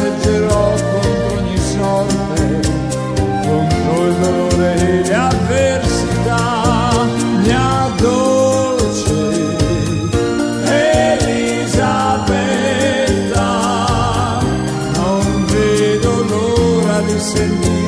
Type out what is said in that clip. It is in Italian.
reggerò contro ogni sorte, contro il dolore e le avversità, mia dolce Elisabetta, non vedo l'ora di sentire